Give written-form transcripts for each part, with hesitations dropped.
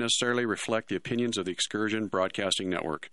necessarily reflect the opinions of the Excursion Broadcasting Network.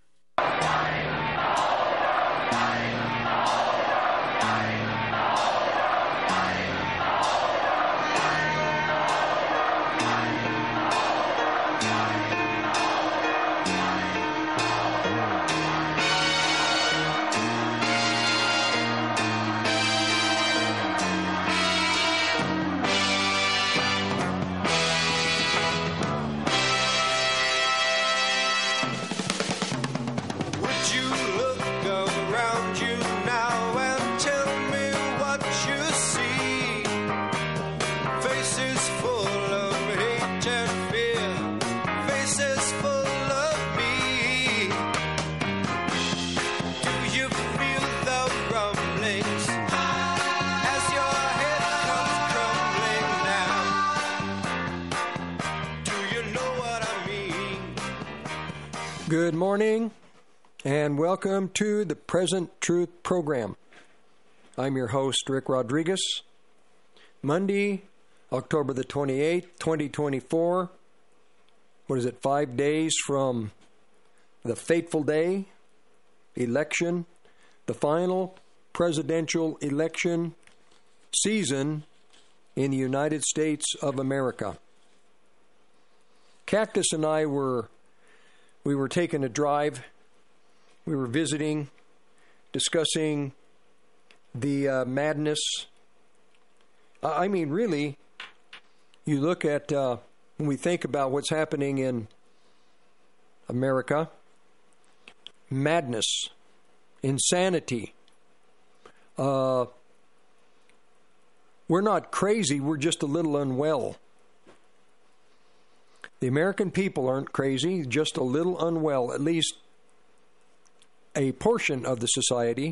Good morning, and welcome to the Present Truth Program. I'm your host, Rick Rodriguez. Monday, October the 28th, 2024. What is it, 5 days from the fateful day, election, the final presidential election season in the United States of America. Cactus and I were taking a drive. We were visiting, discussing the madness. I mean, really, you look at, when we think about what's happening in America, madness, insanity. We're not crazy, we're just a little unwell. The American people aren't crazy, just a little unwell, at least a portion of the society.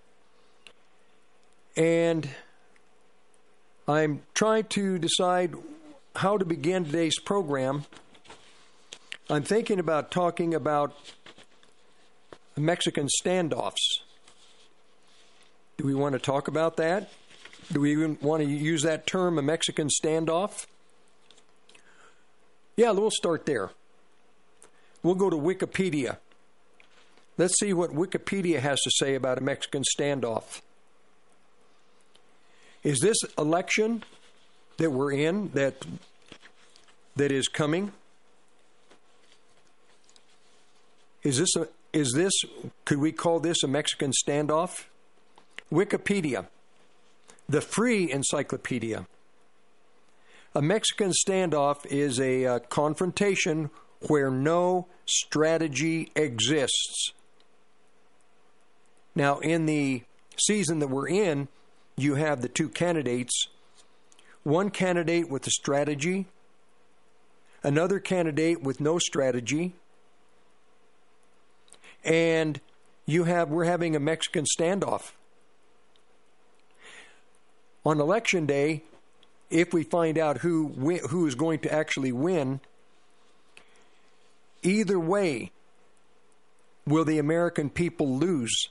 And I'm trying to decide how to begin today's program. I'm thinking about talking about Mexican standoffs. Do we want to talk about that? Do we even want to use that term, a Mexican standoff? Yeah, we'll start there. We'll go to Wikipedia. Let's see what Wikipedia has to say about a Mexican standoff. Is this election that we're in, that is coming, could we call this a Mexican standoff? Wikipedia, the free encyclopedia. A Mexican standoff is a confrontation where no strategy exists. Now, in the season that we're in, you have the two candidates. One candidate with a strategy, another candidate with no strategy, and we're having a Mexican standoff. On election day, if we find out who is going to actually win, either way, will the American people lose?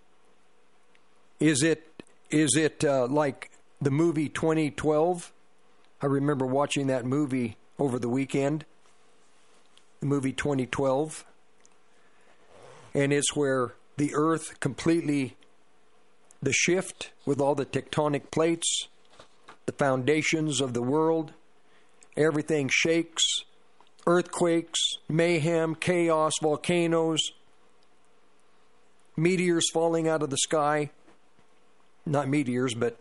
Is it like the movie 2012? I remember watching that movie over the weekend, the movie 2012. And it's where the earth completely, the shift with all the tectonic plates, the foundations of the world, everything shakes, earthquakes, mayhem, chaos, volcanoes, meteors falling out of the sky. Not meteors, but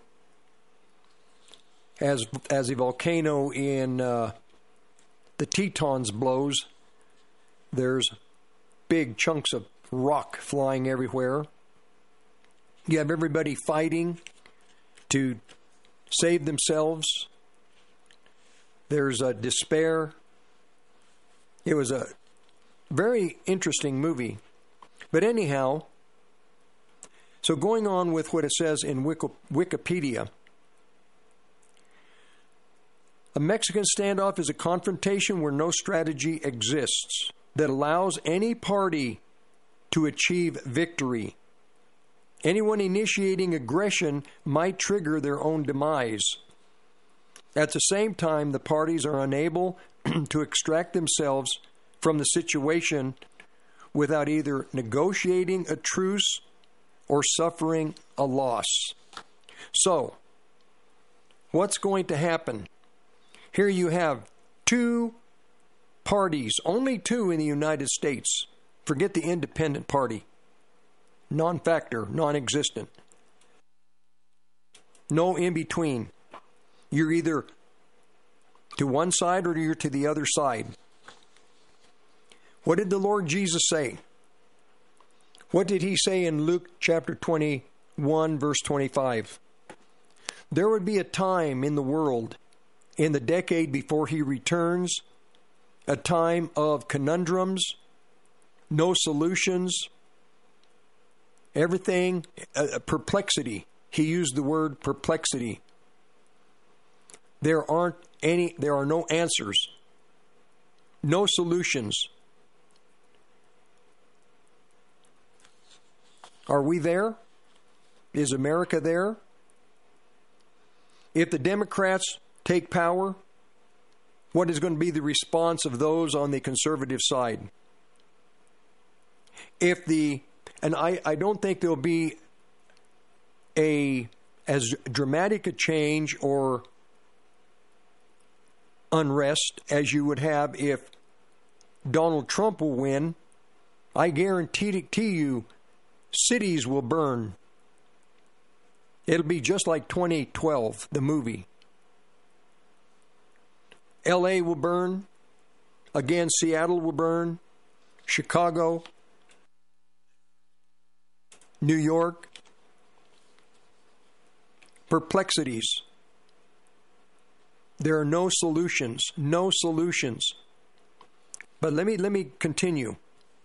as a volcano in the Tetons blows, there's big chunks of rock flying everywhere. You have everybody fighting to save themselves. There's a despair. It was a very interesting movie. But anyhow, so going on with what it says in Wikipedia, a Mexican standoff is a confrontation where no strategy exists that allows any party to achieve victory. Anyone initiating aggression might trigger their own demise. At the same time, the parties are unable to extract themselves from the situation without either negotiating a truce or suffering a loss. So, what's going to happen? Here you have two parties, only two in the United States. Forget the independent party. Non-factor, non-existent. No in between. You're either to one side or you're to the other side. What did the Lord Jesus say? What did he say in Luke chapter 21, verse 25? There would be a time in the world, in the decade before he returns, a time of conundrums, no solutions, everything, perplexity. He used the word perplexity. There are no answers, no solutions. Are we there? Is America there? If the Democrats take power, what is going to be the response of those on the conservative side? I don't think there'll be as dramatic a change or unrest as you would have if Donald Trump will win. I guarantee you, cities will burn. It'll be just like 2012, the movie. L.A. will burn. Again, Seattle will burn. Chicago. New York. Perplexities. There are no solutions. No solutions. But let me continue.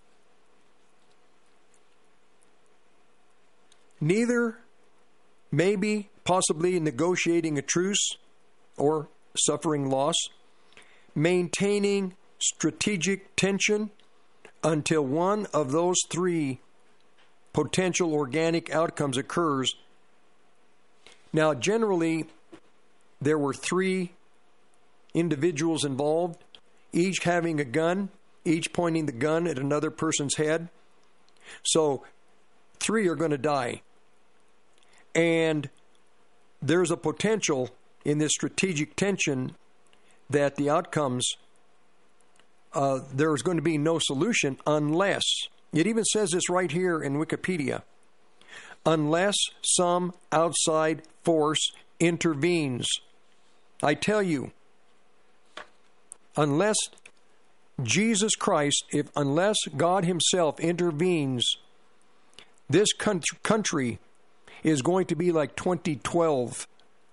Neither, maybe, possibly negotiating a truce or suffering loss, maintaining strategic tension until one of those three potential organic outcomes occurs. Now, generally, there were three individuals involved, each having a gun, each pointing the gun at another person's head. So, three are going to die. And there's a potential in this strategic tension that the outcomes, there's going to be no solution unless, it even says this right here in Wikipedia, unless some outside force intervenes. I tell you, unless Jesus Christ, unless God himself intervenes, this country is going to be like 2012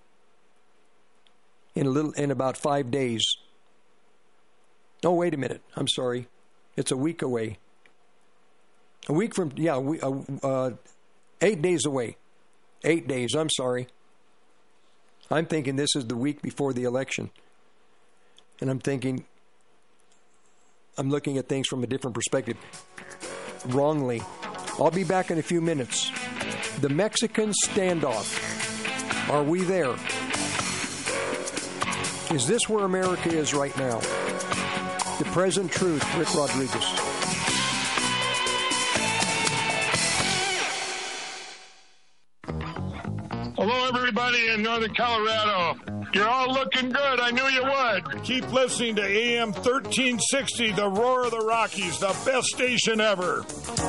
in about 5 days. Oh, wait a minute. I'm sorry. It's a week away. A week from, 8 days away. 8 days. I'm sorry. I'm thinking this is the week before the election. And I'm looking at things from a different perspective. Wrongly. I'll be back in a few minutes. The Mexican standoff. Are we there? Is this where America is right now? The Present Truth, Rick Rodriguez. Hello, everybody in Northern Colorado. You're all looking good. I knew you would. Keep listening to AM 1360, the Roar of the Rockies, the best station ever.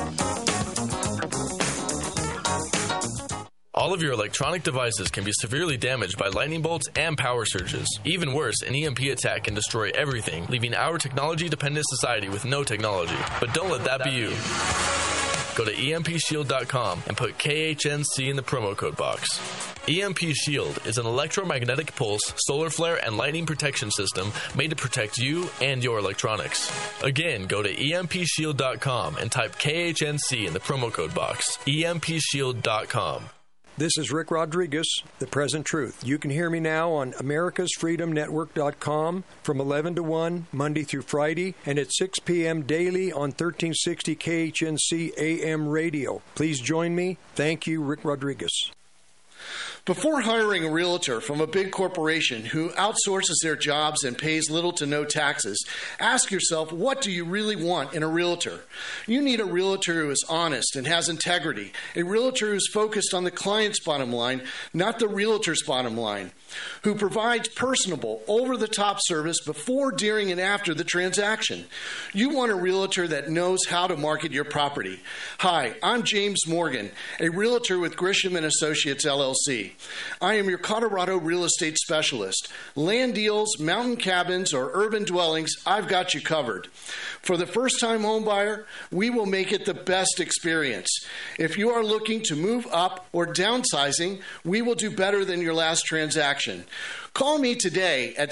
All of your electronic devices can be severely damaged by lightning bolts and power surges. Even worse, an EMP attack can destroy everything, leaving our technology-dependent society with no technology. But don't let that be you. Go to EMPShield.com and put KHNC in the promo code box. EMP Shield is an electromagnetic pulse, solar flare, and lightning protection system made to protect you and your electronics. Again, go to EMPShield.com and type KHNC in the promo code box. EMPShield.com. This is Rick Rodriguez, The Present Truth. You can hear me now on americasfreedomnetwork.com from 11 to 1, Monday through Friday, and at 6 p.m. daily on 1360 KHNC AM radio. Please join me. Thank you, Rick Rodriguez. Before hiring a realtor from a big corporation who outsources their jobs and pays little to no taxes, ask yourself, what do you really want in a realtor? You need a realtor who is honest and has integrity, a realtor who's focused on the client's bottom line, not the realtor's bottom line, who provides personable, over-the-top service before, during, and after the transaction. You want a realtor that knows how to market your property. Hi, I'm James Morgan, a realtor with Grisham & Associates, LLC. I am your Colorado real estate specialist. Land deals, mountain cabins, or urban dwellings, I've got you covered. For the first-time home buyer, we will make it the best experience. If you are looking to move up or downsizing, we will do better than your last transaction. Call me today at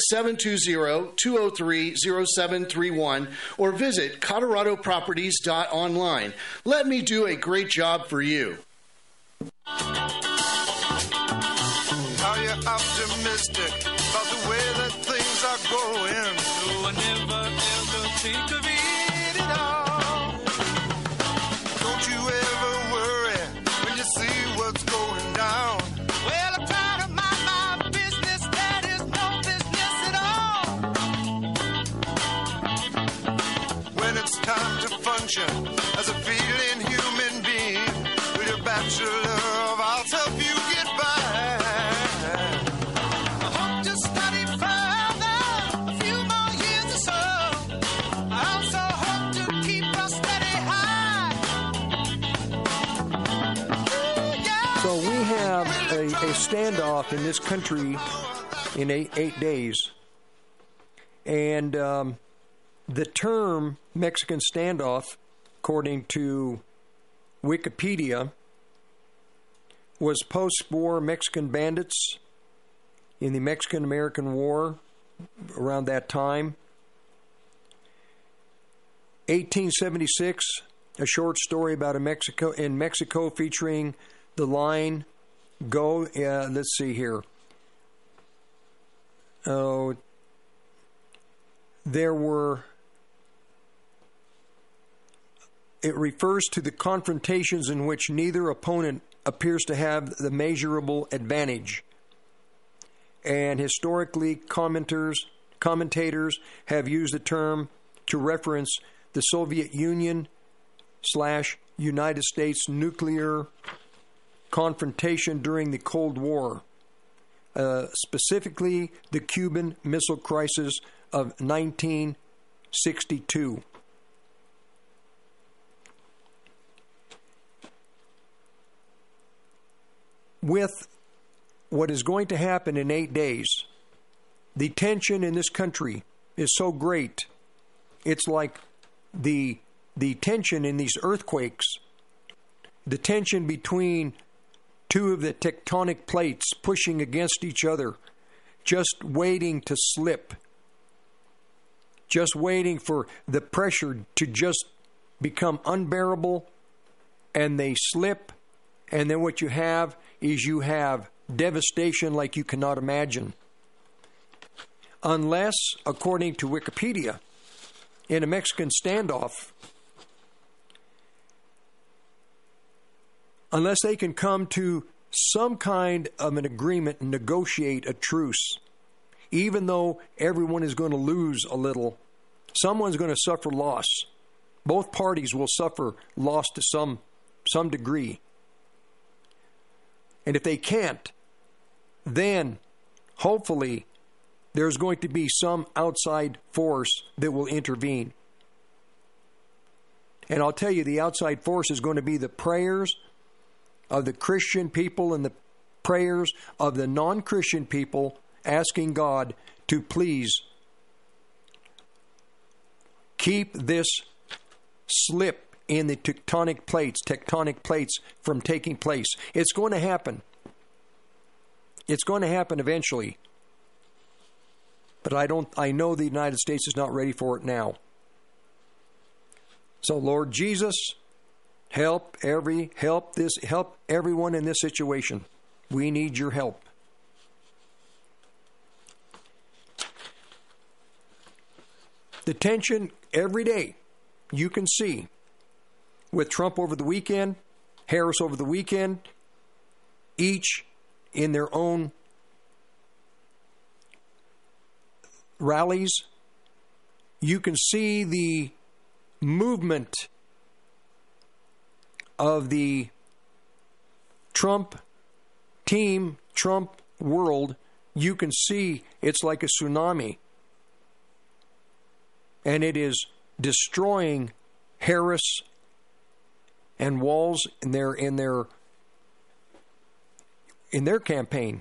720-203-0731 or visit coloradoproperties.online. Let me do a great job for you. Are you optimistic about the way that things are going? No, I never ever think of it at all. Don't you ever worry when you see what's going down. Well, I'm trying to mind my business. That is no business at all. When it's time to function as a feeling human being, with your bachelor of arts help you get by. I hope to study further, a few more years or so. I also hope to keep a steady high. Ooh, yeah. So we have a standoff in this country in eight days. And the term Mexican standoff, according to Wikipedia, was post-war Mexican bandits in the Mexican-American War around that time. 1876, a short story about Mexico featuring the line, go, let's see here. Oh, it refers to the confrontations in which neither opponent appears to have the measurable advantage. And historically, commentators have used the term to reference the Soviet Union / United States nuclear confrontation during the Cold War, specifically the Cuban Missile Crisis of 1962. With what is going to happen in 8 days, the tension in this country is so great. It's like the tension in these earthquakes, the tension between two of the tectonic plates pushing against each other, just waiting to slip, just waiting for the pressure to just become unbearable, and they slip, and then what you have is you have devastation like you cannot imagine. Unless, according to Wikipedia, in a Mexican standoff, unless they can come to some kind of an agreement and negotiate a truce, even though everyone is going to lose a little, someone's going to suffer loss. Both parties will suffer loss to some degree. And if they can't, then hopefully there's going to be some outside force that will intervene. And I'll tell you, the outside force is going to be the prayers of the Christian people and the prayers of the non-Christian people, asking God to please keep this slip in the tectonic plates from taking place. It's going to happen. It's going to happen eventually. But I know the United States is not ready for it now. So Lord Jesus, help everyone in this situation. We need your help. The tension every day you can see with Trump over the weekend, Harris over the weekend, each in their own rallies. You can see the movement of the Trump team, Trump world. You can see it's like a tsunami. And it is destroying Harris and Walz in their campaign.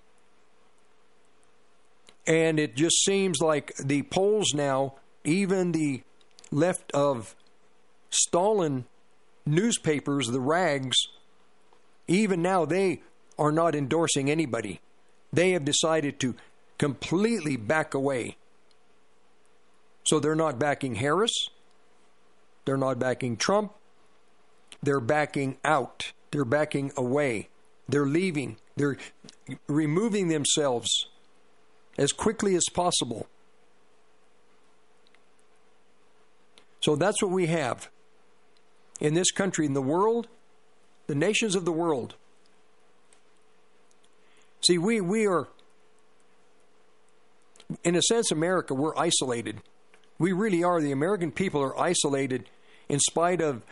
And it just seems like the polls now, even the left of Stalin newspapers, the rags, even now they are not endorsing anybody. They have decided to completely back away. So they're not backing Harris. They're not backing Trump. They're backing out. They're backing away. They're leaving. They're removing themselves as quickly as possible. So that's what we have in this country, in the world, the nations of the world. See, we are, in a sense, America, we're isolated. We really are. The American people are isolated in spite of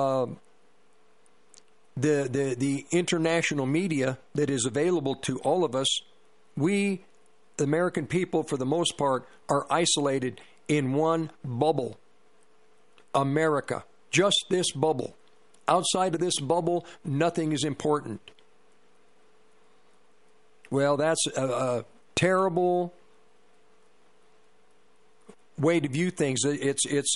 the international media that is available to all of us. We, the American people, for the most part, are isolated in one bubble. America. Just this bubble. Outside of this bubble, nothing is important. Well, that's a terrible way to view things. It's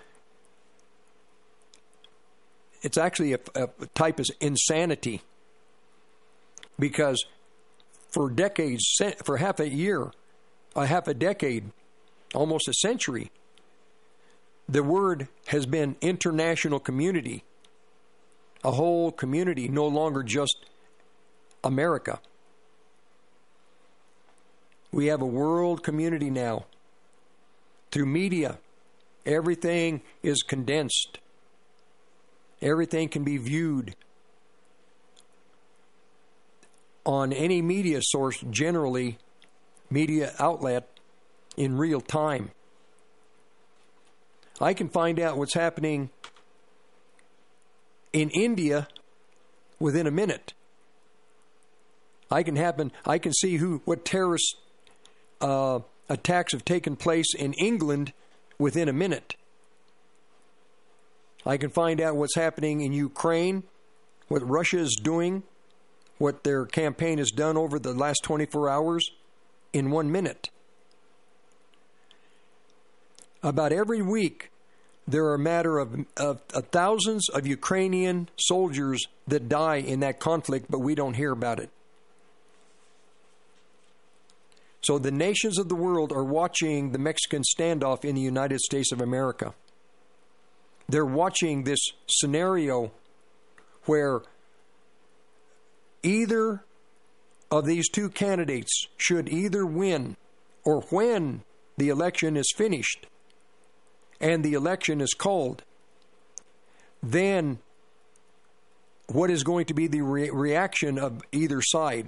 actually a type of insanity, because for decades, for half a decade, almost a century, the word has been international community, a whole community, no longer just America. We have a world community now. Through media, everything is condensed. Everything can be viewed on any media source, generally media outlet, in real time. I can find out what's happening in India within a minute. I can see what terrorist attacks have taken place in England within a minute. I can find out what's happening in Ukraine, what Russia is doing, what their campaign has done over the last 24 hours in 1 minute. About every week, there are a matter of thousands of Ukrainian soldiers that die in that conflict, but we don't hear about it. So the nations of the world are watching the Mexican standoff in the United States of America. They're watching this scenario where either of these two candidates should either win, or when the election is finished and the election is called, then what is going to be the reaction of either side?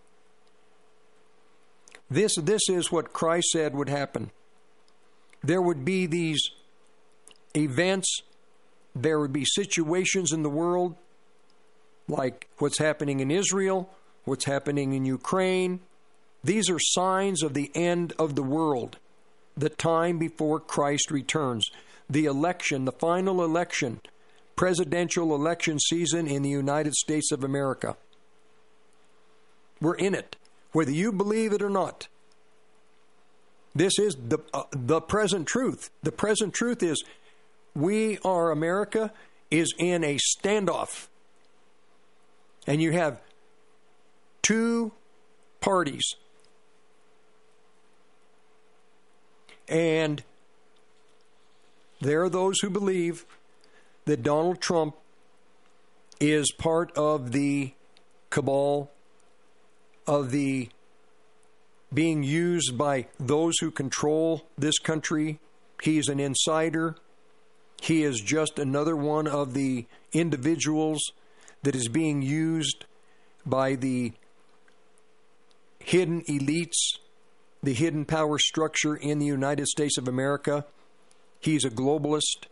This is what Christ said would happen. There would be these events, there would be situations in the world, like what's happening in Israel, what's happening in Ukraine. These are signs of the end of the world, the time before Christ returns. The election, the final election, presidential election season in the United States of America. We're in it, whether you believe it or not. This is the present truth. The present truth is America is in a standoff. And you have two parties. And there are those who believe that Donald Trump is part of the cabal, of the being used by those who control this country. He's an insider. He is just another one of the individuals that is being used by the hidden elites, the hidden power structure in the United States of America. He's a globalist.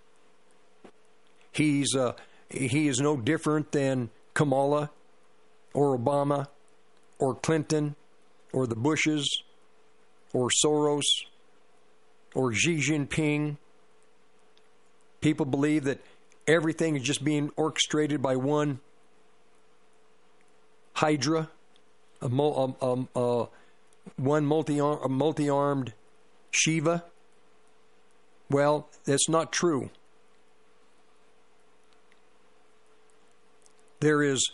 He is no different than Kamala or Obama or Clinton or the Bushes or Soros or Xi Jinping. People believe that everything is just being orchestrated by one Hydra, one multi-armed Shiva. Well, that's not true. There is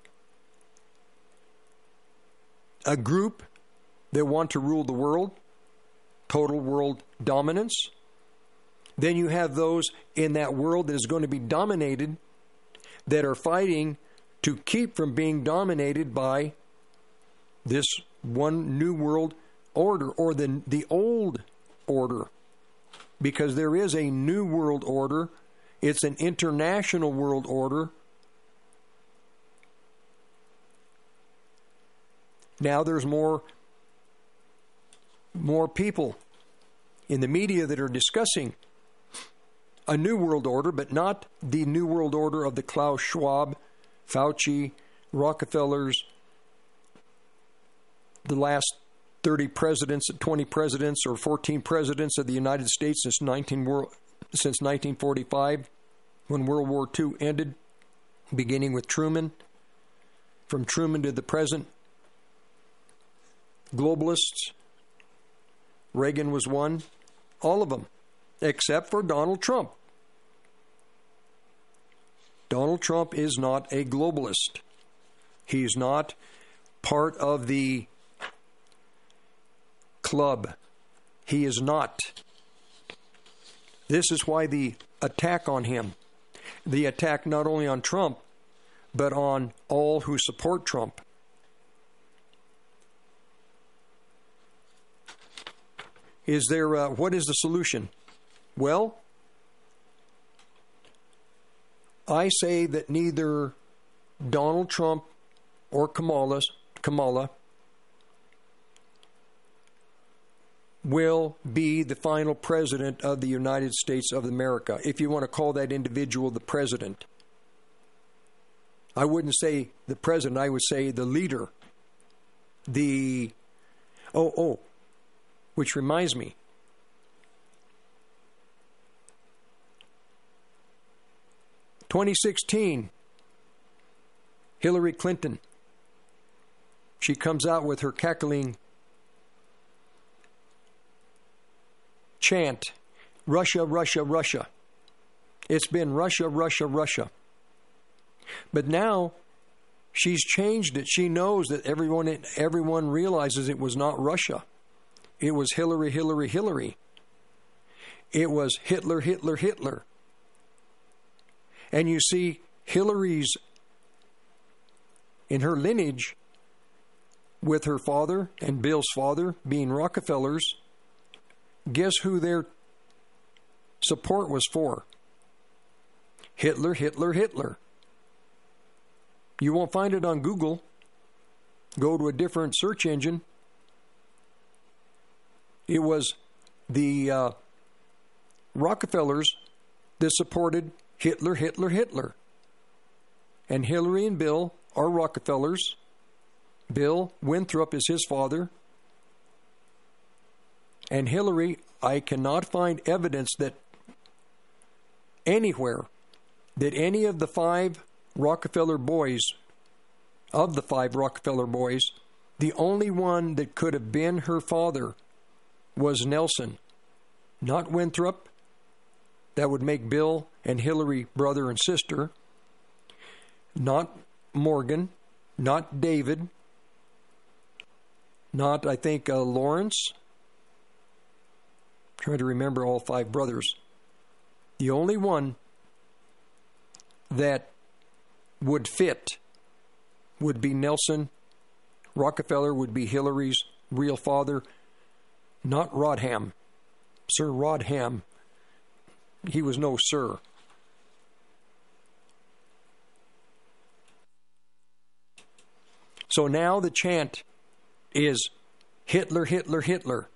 a group that want to rule the world, total world dominance. Then you have those in that world that is going to be dominated that are fighting to keep from being dominated by this one new world order, or the old order. Because there is a new world order. It's an international world order. Now there's more people in the media that are discussing a new world order, but not the new world order of the Klaus Schwab, Fauci, Rockefellers, the last 30 presidents, 20 presidents, or 14 presidents of the United States since 1945, when World War II ended, beginning with Truman. From Truman to the present, globalists. Reagan was one. All of them, except for Donald Trump. Donald Trump is not a globalist. He's not part of the club. He is not. This is why the attack on him, the attack not only on Trump, but on all who support Trump. Is there, what is the solution? Well, I say that neither Donald Trump or Kamala will be the final president of the United States of America, if you want to call that individual the president. I wouldn't say the president, I would say the leader. Which reminds me, (2016), Hillary Clinton, she comes out with her cackling chant, Russia, Russia, Russia. It's been Russia, Russia, Russia. But now she's changed it. She knows that everyone realizes it was not Russia. It was Hillary, Hillary, Hillary. It was Hitler, Hitler, Hitler. And you see, Hillary's, in her lineage, with her father and Bill's father being Rockefellers, guess who their support was for? Hitler, Hitler, Hitler. You won't find it on Google. Go to a different search engine. It was the Rockefellers that supported Hitler, Hitler, Hitler. And Hillary and Bill are Rockefellers. Bill Winthrop is his father. And Hillary, I cannot find evidence that anywhere that any of the five Rockefeller boys, the only one that could have been her father was Nelson, not Winthrop. That would make Bill and Hillary brother and sister. Not Morgan, not David, not, I think, Lawrence. I'm trying to remember all five brothers. The only one that would fit would be Nelson. Rockefeller would be Hillary's real father, not Rodham. Sir Rodham. He was no sir. So now the chant is Hitler, Hitler, Hitler.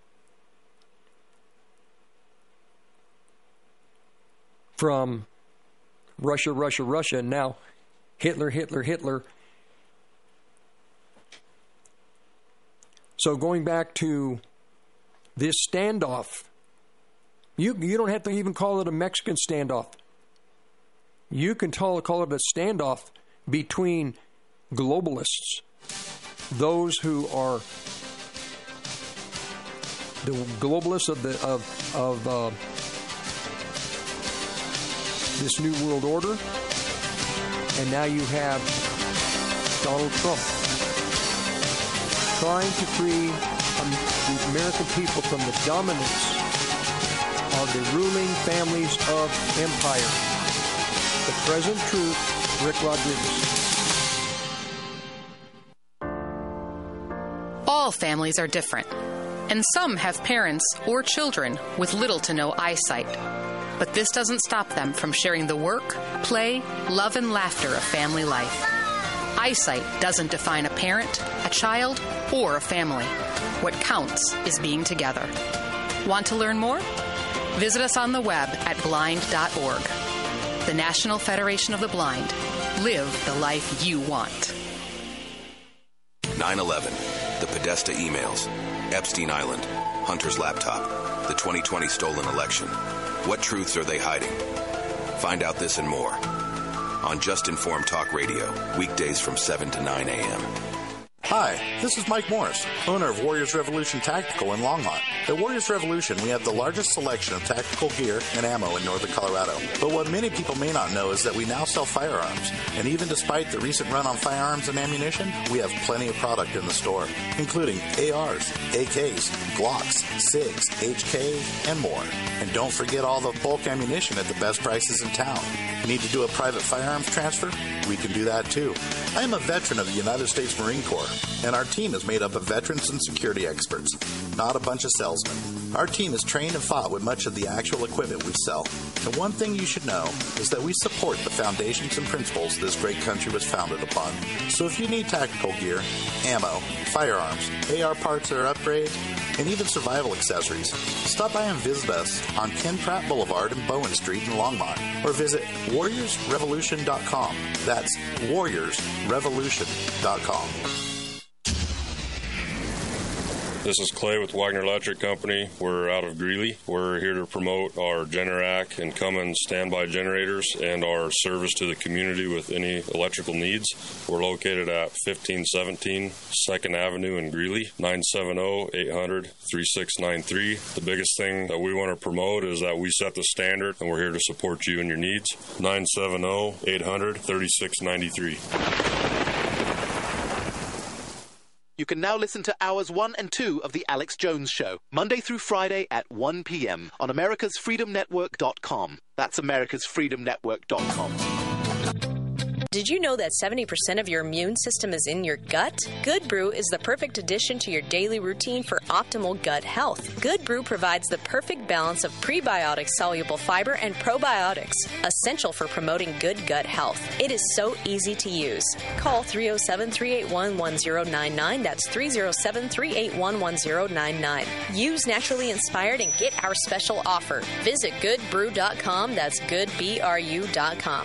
From Russia, Russia, Russia, and now Hitler, Hitler, Hitler. So going back to this standoff, you don't have to even call it a Mexican standoff. You can call it a standoff between globalists, those who are the globalists of this new world order, and now you have Donald Trump trying to free the American people from the dominance of the ruling families of empire. The Present Truth, Rick Rodriguez. All families are different, and some have parents or children with little to no eyesight. But this doesn't stop them from sharing the work, play, love, and laughter of family life. Eyesight doesn't define a parent, a child, or a family. What counts is being together. Want to learn more? Visit us on the web at blind.org. The National Federation of the Blind. Live the life you want. 9/11, the Podesta emails, Epstein Island, Hunter's laptop, the 2020 stolen election. What truths are they hiding? Find out this and more on Just Informed Talk Radio, weekdays from 7 to 9 a.m. Hi, this is Mike Morris, owner of Warriors Revolution Tactical in Longmont. At Warriors Revolution, we have the largest selection of tactical gear and ammo in northern Colorado. But what many people may not know is that we now sell firearms. And even despite the recent run on firearms and ammunition, we have plenty of product in the store, including ARs, AKs, Glocks, SIGs, HK, and more. And don't forget all the bulk ammunition at the best prices in town. Need to do a private firearms transfer? We can do that too. I am a veteran of the United States Marine Corps, and our team is made up of veterans and security experts, not a bunch of salesmen. Our team is trained and fought with much of the actual equipment we sell. And one thing you should know is that we support the foundations and principles this great country was founded upon. So if you need tactical gear, ammo, firearms, AR parts or upgrades, and even survival accessories, stop by and visit us on Ken Pratt Boulevard and Bowen Street in Longmont, or visit warriorsrevolution.com. That's warriorsrevolution.com. This is Clay with Wagner Electric Company. We're out of Greeley. We're here to promote our Generac and Cummins standby generators and our service to the community with any electrical needs. We're located at 1517 2nd Avenue in Greeley, 970-800-3693. The biggest thing that we want to promote is that we set the standard, and we're here to support you and your needs. 970-800-3693. You can now listen to hours 1 and 2 of The Alex Jones Show, Monday through Friday at 1 p.m. on americasfreedomnetwork.com. That's americasfreedomnetwork.com. Did you know that 70% of your immune system is in your gut? Good Brew is the perfect addition to your daily routine for optimal gut health. Good Brew provides the perfect balance of prebiotic soluble fiber and probiotics, essential for promoting good gut health. It is so easy to use. Call 307-381-1099. That's 307-381-1099. Use Naturally Inspired and get our special offer. Visit goodbrew.com. That's goodbru.com.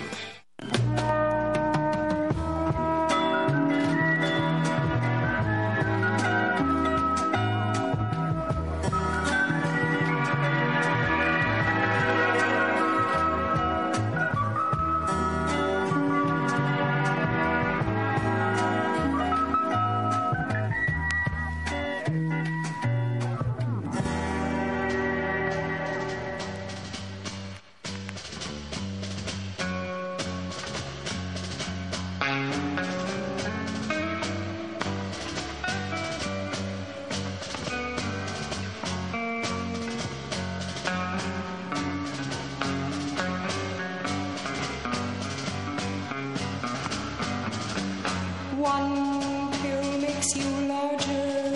One pill makes you larger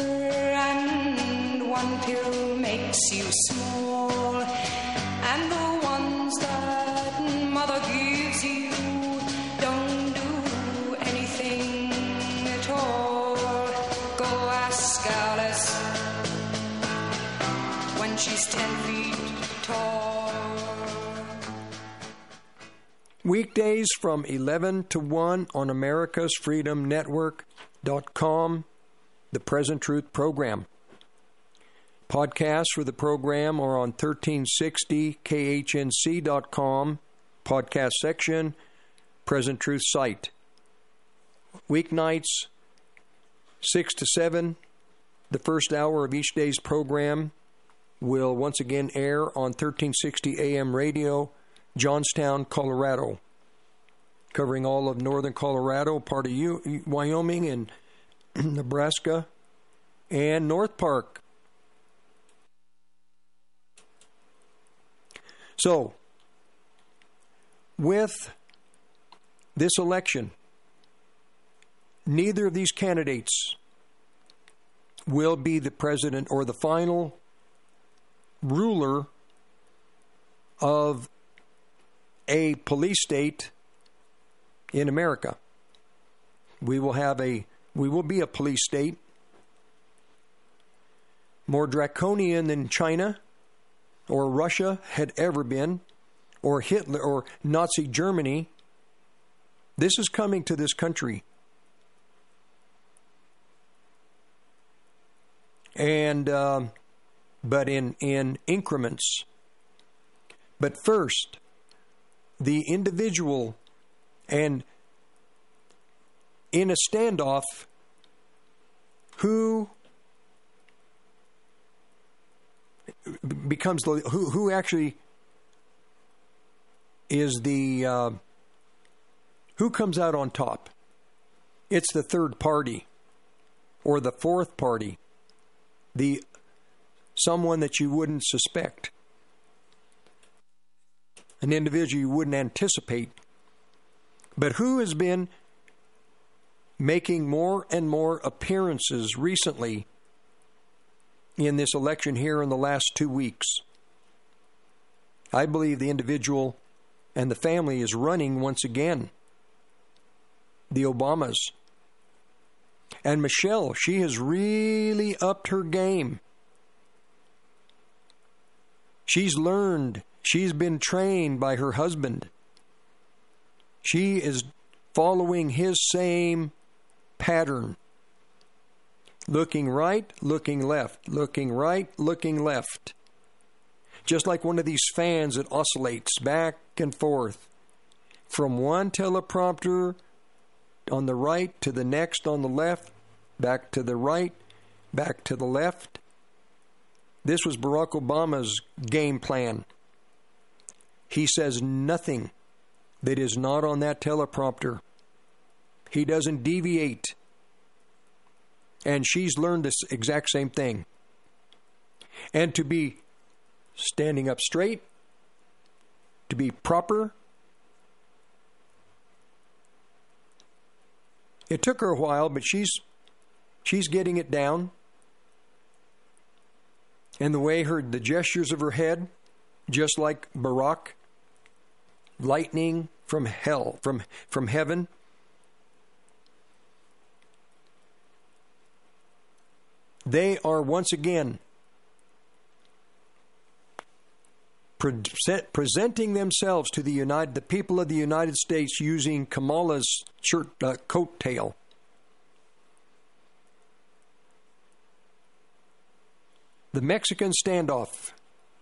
and one pill makes you small, and the ones that mother gives you don't do anything at all. Go ask Weekdays from 11 to 1 on americasfreedomnetwork.com, the Present Truth Program. Podcasts for the program are on 1360khnc.com, podcast section, Present Truth site. Weeknights, 6 to 7, the first hour of each day's program will once again air on 1360 AM radio, Johnstown, Colorado, covering all of northern Colorado, part of Wyoming and Nebraska, and North Park. So, with this election, neither of these candidates will be the president or the final ruler of a police state in America. We will be a police state, more draconian than China or Russia had ever been, or Hitler or Nazi Germany. This is coming to this country. And but in increments. But first, the individual, and in a standoff, who becomes who actually is the who comes out on top? It's the third party or the fourth party, the someone that you wouldn't suspect, an individual you wouldn't anticipate, but who has been making more and more appearances recently in this election here in the last 2 weeks. I believe the individual and the family is running once again. The Obamas. And Michelle, she has really upped her game. She's learned. She's been trained by her husband. She is following his same pattern. Looking right, looking left. Looking right, looking left. Just like one of these fans that oscillates back and forth from one teleprompter on the right to the next on the left, back to the right, back to the left. This was Barack Obama's game plan. He says nothing that is not on that teleprompter. He doesn't deviate. And she's learned this exact same thing. And to be standing up straight, to be proper. It took her a while, but she's getting it down. And the way the gestures of her head, just like Barack, lightning from hell, from heaven. They are once again presenting themselves to the people of the United States using Kamala's coattail. The Mexican standoff.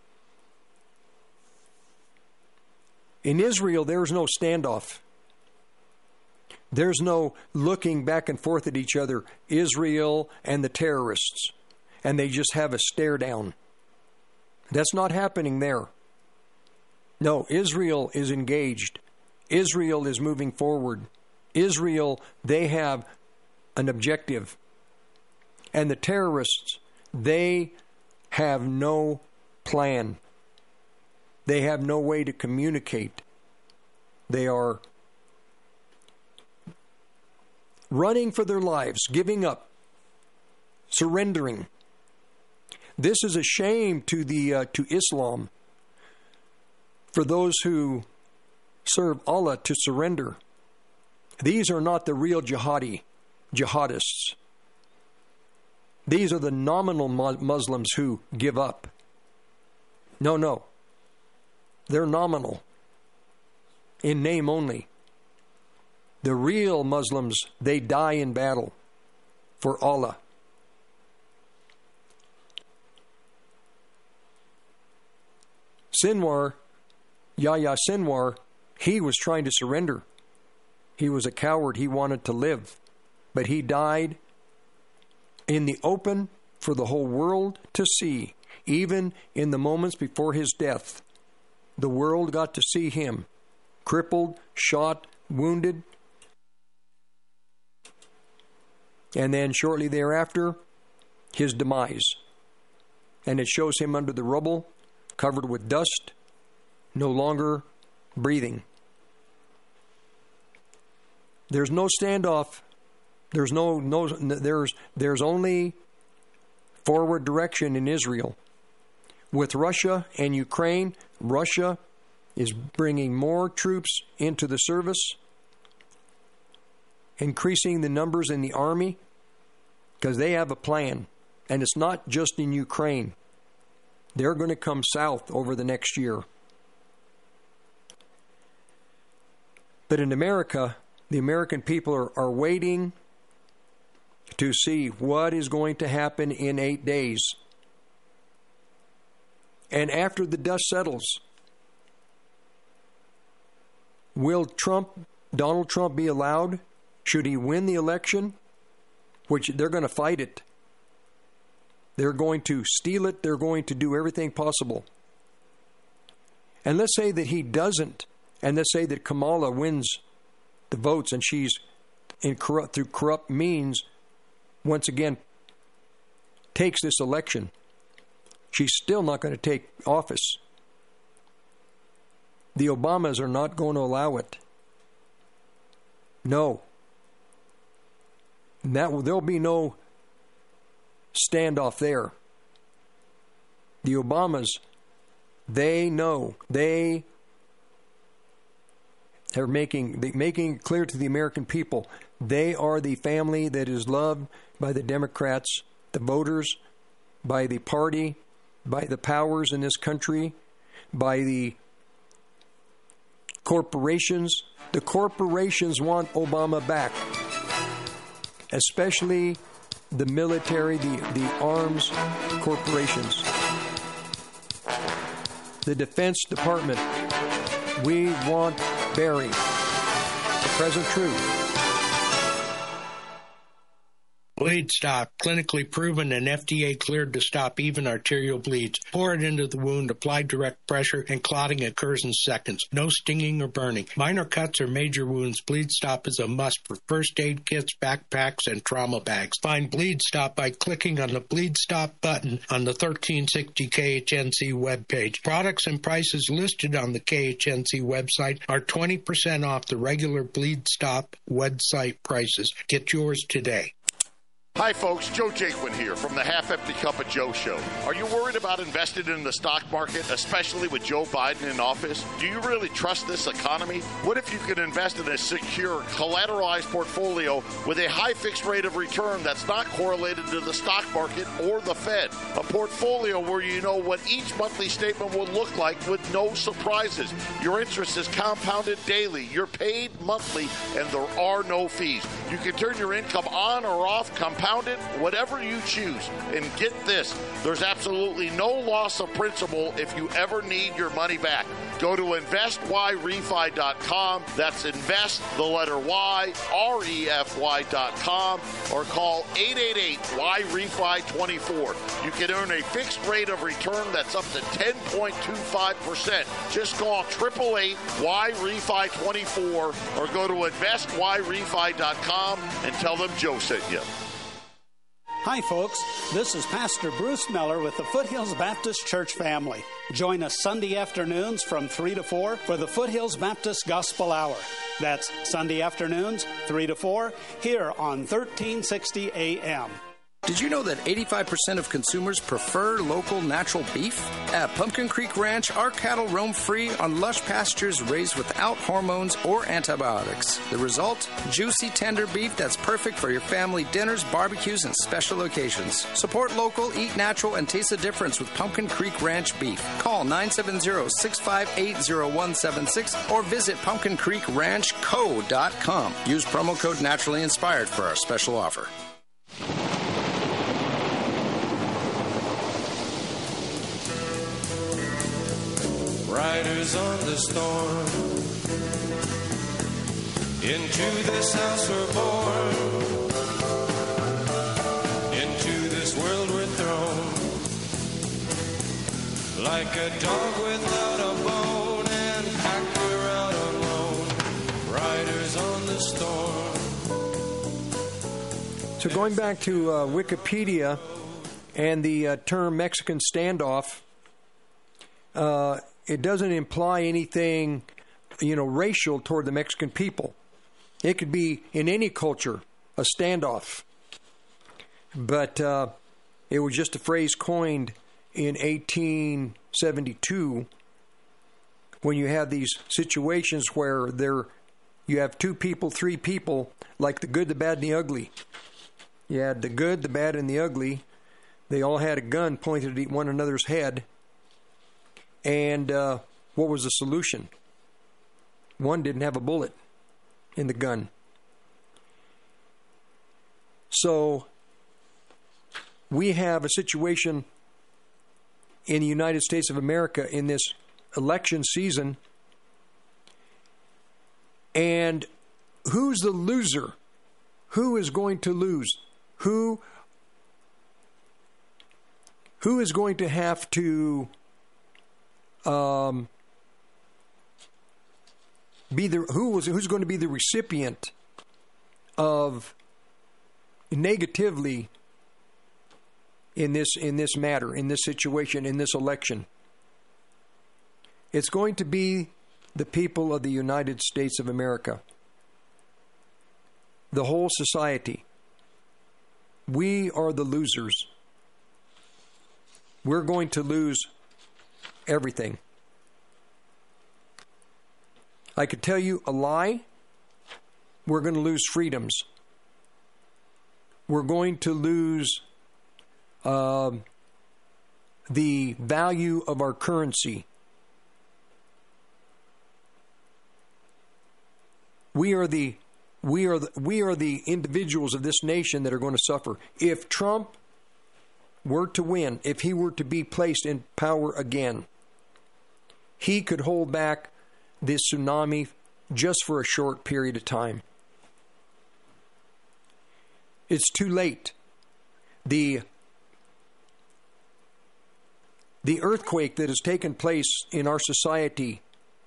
In Israel, there's no standoff. There's no looking back and forth at each other, Israel and the terrorists, and they just have a stare down. That's not happening there. No, Israel is engaged. Israel is moving forward. Israel, they have an objective. And the terrorists, they have no plan. They have no way to communicate. They are running for their lives, giving up, surrendering. This is a shame to Islam, for those who serve Allah, to surrender. These are not the real jihadists. These are the nominal Muslims who give up. No. They're nominal. in name only. The real Muslims, they die in battle for Allah. Sinwar, Yahya Sinwar, he was trying to surrender. He was a coward. He wanted to live. But he died in the open for the whole world to see. Even in the moments before his death, the world got to see him, crippled, shot, wounded. And then shortly thereafter, his demise. And it shows him under the rubble, covered with dust, no longer breathing. There's no standoff. There's there's only forward direction in Israel. With Russia and Ukraine, Russia is bringing more troops into the service, increasing the numbers in the army, because they have a plan. And it's not just in Ukraine. They're going to come south over the next year. But in America, the American people are waiting to see what is going to happen in 8 days. And after the dust settles, will Donald Trump be allowed, should he win the election, which they're going to fight it. They're going to steal it. They're going to do everything possible. And let's say that he doesn't. And let's say that Kamala wins the votes and she's through corrupt means, once again, takes this election. She's still not going to take office. The Obamas are not going to allow it. No. There'll be no standoff there. The Obamas, they know. They are making it clear to the American people, they are the family that is loved by the Democrats, the voters, by the party, by the powers in this country, by the corporations. The corporations want Obama back, especially the military, the arms corporations. The Defense Department, we want Barry. The present truth. Bleed Stop, clinically proven and FDA cleared to stop even arterial bleeds. Pour it into the wound, apply direct pressure, and clotting occurs in seconds. No stinging or burning. Minor cuts or major wounds, Bleed Stop is a must for first aid kits, backpacks, and trauma bags. Find Bleed Stop by clicking on the Bleed Stop button on the 1360 KHNC webpage. Products and prices listed on the KHNC website are 20% off the regular Bleed Stop website prices. Get yours today. Hi, folks. Joe Jaquin here from the Half Empty Cup of Joe show. Are you worried about investing in the stock market, especially with Joe Biden in office? Do you really trust this economy? What if you could invest in a secure, collateralized portfolio with a high fixed rate of return that's not correlated to the stock market or the Fed? A portfolio where you know what each monthly statement will look like with no surprises. Your interest is compounded daily. You're paid monthly, and there are no fees. You can turn your income on or off, compounded, whatever you choose. And get this, there's absolutely no loss of principal if you ever need your money back. Go to investyrefi.com. That's invest, the letter Y, REFY.com, or call 888-YREFI24. You can earn a fixed rate of return that's up to 10.25%. Just call 888-YREFI24 or go to investyrefi.com and tell them Joe sent you. Hi, folks. This is Pastor Bruce Miller with the Foothills Baptist Church family. Join us Sunday afternoons from 3 to 4 for the Foothills Baptist Gospel Hour. That's Sunday afternoons, 3 to 4, here on 1360 AM. Did you know that 85% of consumers prefer local natural beef? At Pumpkin Creek Ranch, our cattle roam free on lush pastures raised without hormones or antibiotics. The result? Juicy, tender beef that's perfect for your family dinners, barbecues, and special occasions. Support local, eat natural, and taste the difference with Pumpkin Creek Ranch beef. Call 970-658-0176 or visit pumpkincreekranchco.com. Use promo code Naturally Inspired for our special offer. Riders on the storm. Into this house we're born. Into this world we're thrown. Like a dog without a bone, and packed we're out alone. Riders on the storm. So going back to Wikipedia and the term Mexican standoff, it doesn't imply anything, racial toward the Mexican people. It could be in any culture, a standoff. But it was just a phrase coined in 1872 when you have these situations where you have two people, three people, like the good, the bad, and the ugly. You had the good, the bad, and the ugly. They all had a gun pointed at one another's head. And what was the solution? One didn't have a bullet in the gun. So we have a situation in the United States of America in this election season. And who's the loser? Who is going to lose? Who is going to have to who's going to be the recipient of negatively in this matter, in this situation, in this election? It's going to be the people of the United States of America. The whole society. We are the losers. We're going to lose everything. I could tell you a lie. We're going to lose freedoms. We're going to lose the value of our currency. We are the individuals of this nation that are going to suffer. If Trump were to win, if he were to be placed in power again, he could hold back this tsunami just for a short period of time. It's too late. The earthquake that has taken place in our society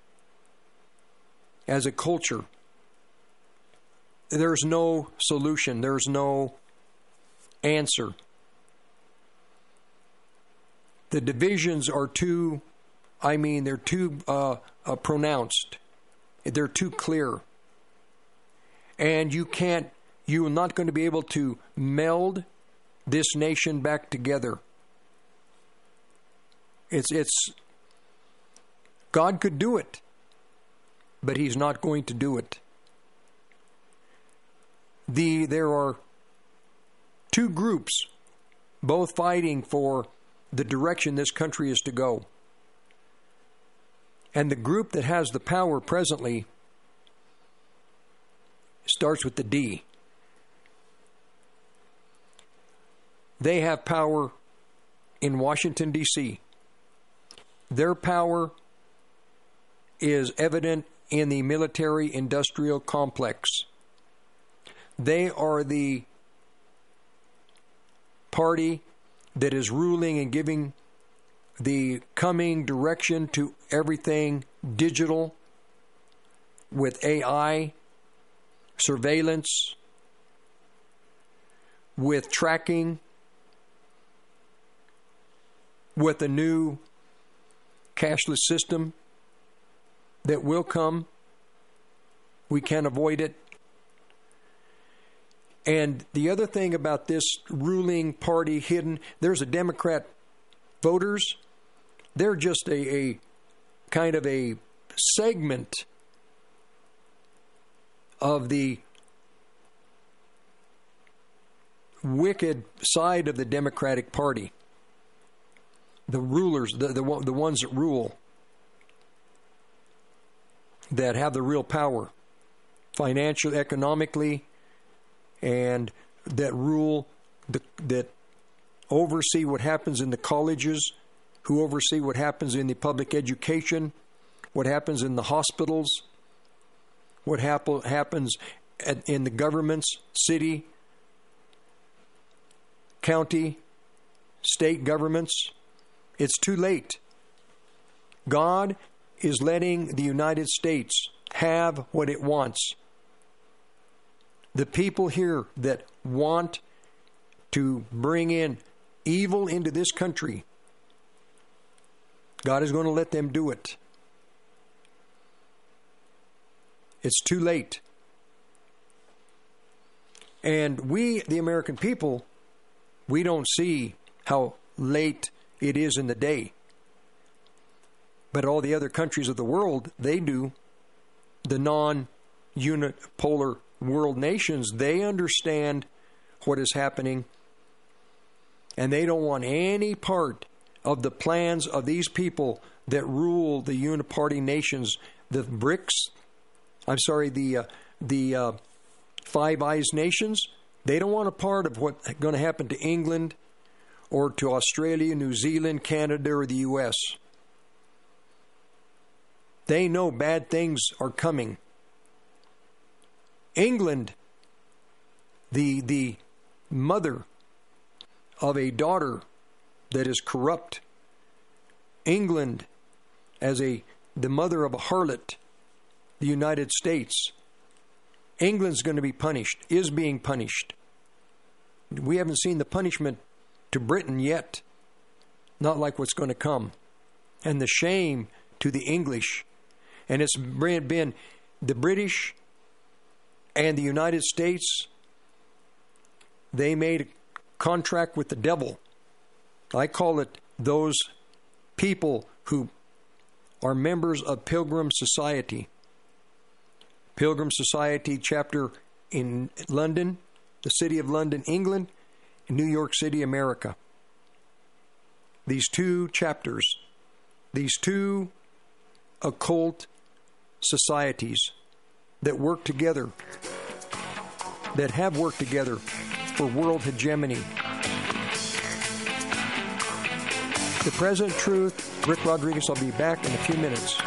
as a culture, there's no solution. There's no answer. The divisions are too, they're too pronounced. They're too clear. And you're not going to be able to meld this nation back together. God could do it, but He's not going to do it. There are two groups, both fighting for the direction this country is to go. And the group that has the power presently starts with the D. They have power in Washington, D.C. Their power is evident in the military-industrial complex. They are the party that is ruling and giving the coming direction to everything digital, with AI, surveillance, with tracking, with a new cashless system that will come. We can't avoid it. And the other thing about this ruling party hidden, there's a Democrat voters. They're just a kind of a segment of the wicked side of the Democratic Party. The rulers, the ones that rule, that have the real power, financially, economically, and that rule, that oversee what happens in the colleges, who oversee what happens in the public education, what happens in the hospitals, what happens in the governments, city, county, state governments. It's too late. God is letting the United States have what it wants. The people here that want to bring in evil into this country, God is going to let them do it. It's too late. And we, the American people, we don't see how late it is in the day. But all the other countries of the world, they do. The non-unipolar world nations, they understand what is happening. And they don't want any part of the plans of these people that rule the uniparty nations, the BRICS, the Five Eyes nations. They don't want a part of what's going to happen to England or to Australia, New Zealand, Canada, or the U.S. They know bad things are coming. England, the mother of a daughter that is corrupt. England, as the mother of a harlot. The United States. England's going to be punished, is being punished. We haven't seen the punishment to Britain yet. Not like what's going to come. And the shame to the English. And it's been the British and the United States. They made a contract with the devil. I call it those people who are members of Pilgrim Society. Pilgrim Society chapter in London, the city of London, England, and New York City, America. These two chapters, these two occult societies that work together, that have worked together for world hegemony. The Present Truth, Rick Rodriguez. I'll be back in a few minutes.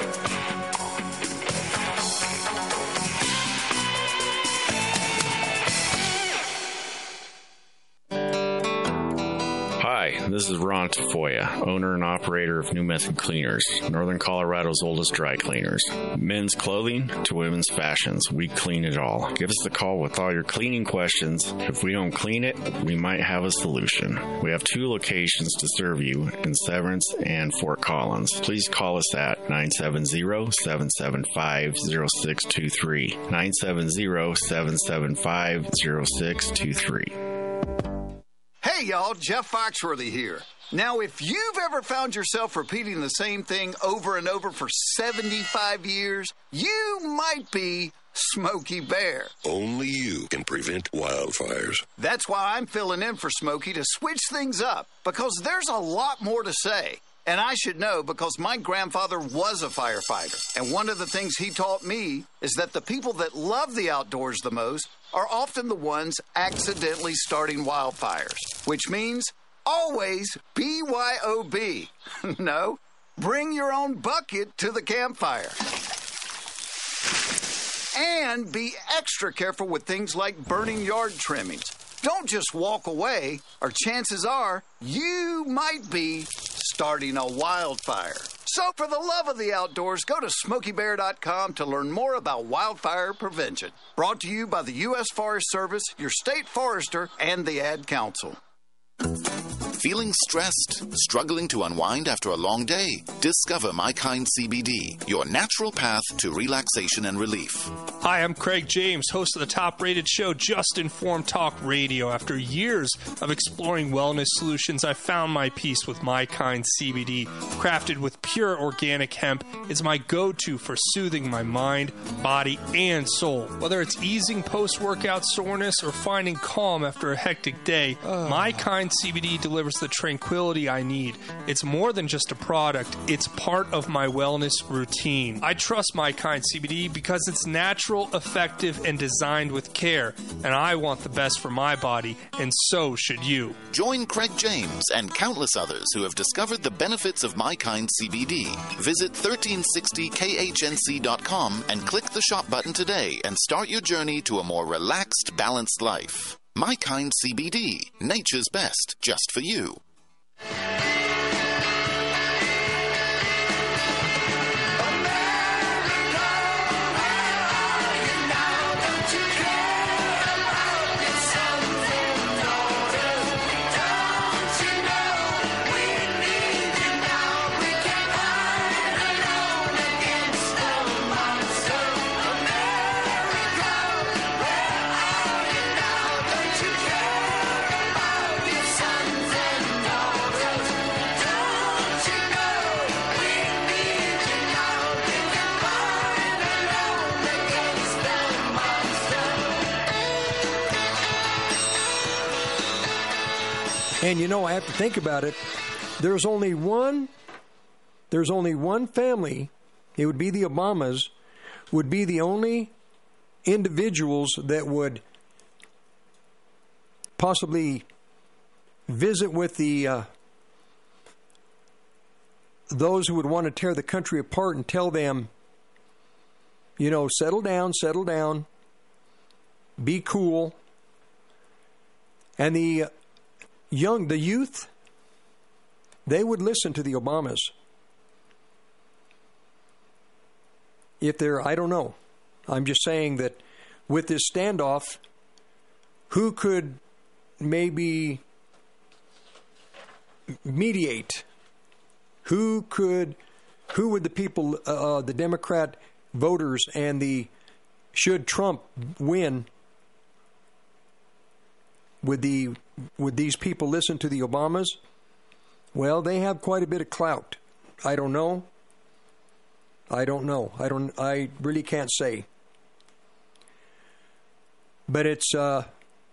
This is Ron Tafoya, owner and operator of New Method Cleaners, Northern Colorado's oldest dry cleaners. Men's clothing to women's fashions, we clean it all. Give us a call with all your cleaning questions. If we don't clean it, we might have a solution. We have 2 locations to serve you in Severance and Fort Collins. Please call us at 970-775-0623. 970-775-0623. Hey y'all, Jeff Foxworthy here. Now, if you've ever found yourself repeating the same thing over and over for 75 years, you might be Smokey Bear. Only you can prevent wildfires. That's why I'm filling in for Smokey to switch things up, because there's a lot more to say. And I should know because my grandfather was a firefighter. And one of the things he taught me is that the people that love the outdoors the most are often the ones accidentally starting wildfires, which means always BYOB. No, bring your own bucket to the campfire. And be extra careful with things like burning yard trimmings. Don't just walk away, or chances are you might be starting a wildfire. So for the love of the outdoors, go to SmokeyBear.com to learn more about wildfire prevention. Brought to you by the U.S. Forest Service, your state forester, and the Ad Council. Feeling stressed? Struggling to unwind after a long day? Discover My Kind CBD, your natural path to relaxation and relief. Hi, I'm Craig James, host of the top-rated show Just Informed Talk Radio. After years of exploring wellness solutions, I found my peace with My Kind CBD. Crafted with pure organic hemp, it's my go-to for soothing my mind, body, and soul. Whether it's easing post-workout soreness or finding calm after a hectic day, My Kind CBD delivers the tranquility I need. It's more than just a product, it's part of my wellness routine. I trust My Kind CBD because it's natural, effective, and designed with care, and I want the best for my body, and so should you. Join Craig James and countless others who have discovered the benefits of My Kind CBD. Visit 1360khnc.com and click the shop button today and start your journey to a more relaxed, balanced life. My Kind CBD, nature's best, just for you. And you know, I have to think about it. There's only one family, it would be the Obamas, would be the only individuals that would possibly visit with the those who would want to tear the country apart and tell them, you know, settle down, be cool. And the youth, they would listen to the Obamas. If they're, I don't know. I'm just saying that with this standoff, who could maybe mediate? Who would the people, the Democrat voters and should Trump win, would these people listen to the Obamas? Well, they have quite a bit of clout. I don't know. I really can't say. But it's the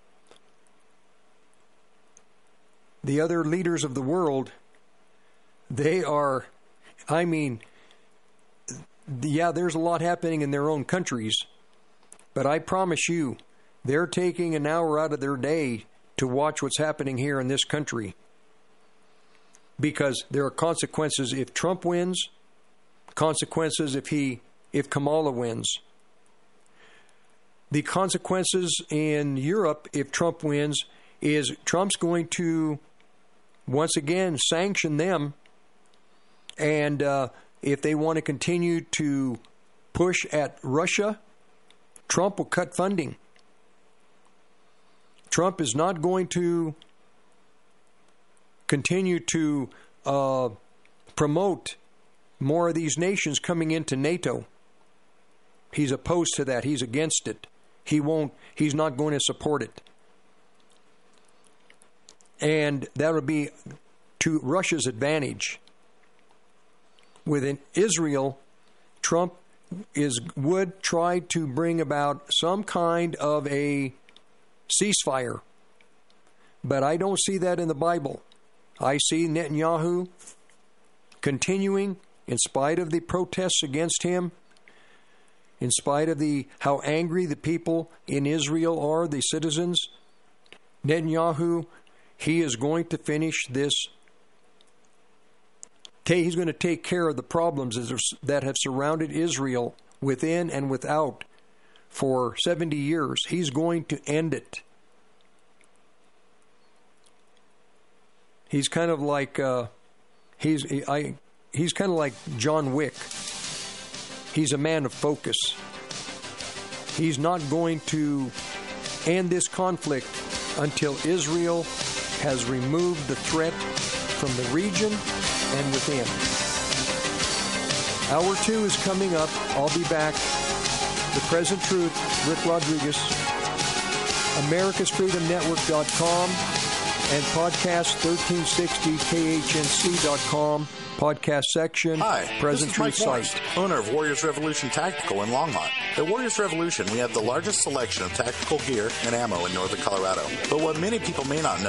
other leaders of the world, they are, I mean, yeah, there's a lot happening in their own countries, but I promise you, they're taking an hour out of their day to watch what's happening here in this country. Because there are consequences if Trump wins, consequences if Kamala wins. The consequences in Europe if Trump wins is Trump's going to once again sanction them, and if they want to continue to push at Russia, Trump will cut funding. Trump is not going to continue to promote more of these nations coming into NATO. He's opposed to that. He's against it. He's not going to support it. And that would be to Russia's advantage. Within Israel, Trump would try to bring about some kind of a ceasefire. But I don't see that in the Bible. I see Netanyahu continuing, in spite of the protests against him, in spite of how angry the people in Israel are, the citizens. Netanyahu, he is going to finish this. He's going to take care of the problems that have surrounded Israel within and without for 70 years. He's going to end it. He's kind of like he's kind of like John Wick. He's a man of focus. He's not going to end this conflict until Israel has removed the threat from the region and within. Hour 2 is coming up. I'll be back The Present Truth, Rick Rodriguez, AmericasFreedomNetwork.com, and podcast1360khnc.com. Podcast section. Hi, Present this is Truth Mike Morris, site. owner of Warriors Revolution Tactical in Longmont. At Warriors Revolution, we have the largest selection of tactical gear and ammo in northern Colorado. But what many people may not know